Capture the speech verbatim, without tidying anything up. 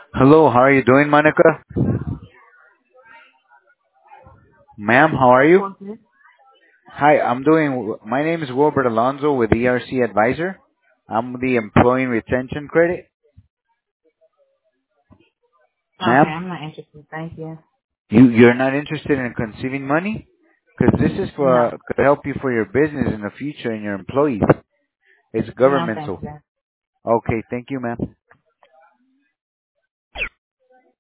Hello, how are you doing, Monica? Ma'am, how are you? Okay. Hi, I'm doing, my name is Wilbert Alonzo with E R C Advisor. I'm the Employee Retention Credit. Okay, Ma'am, I'm not interested. Thank you. you, you're not interested in conceiving money? Because this is No. for, to help you for your business in the future and your employees. It's No, thank governmental. you. Okay, thank you, ma'am.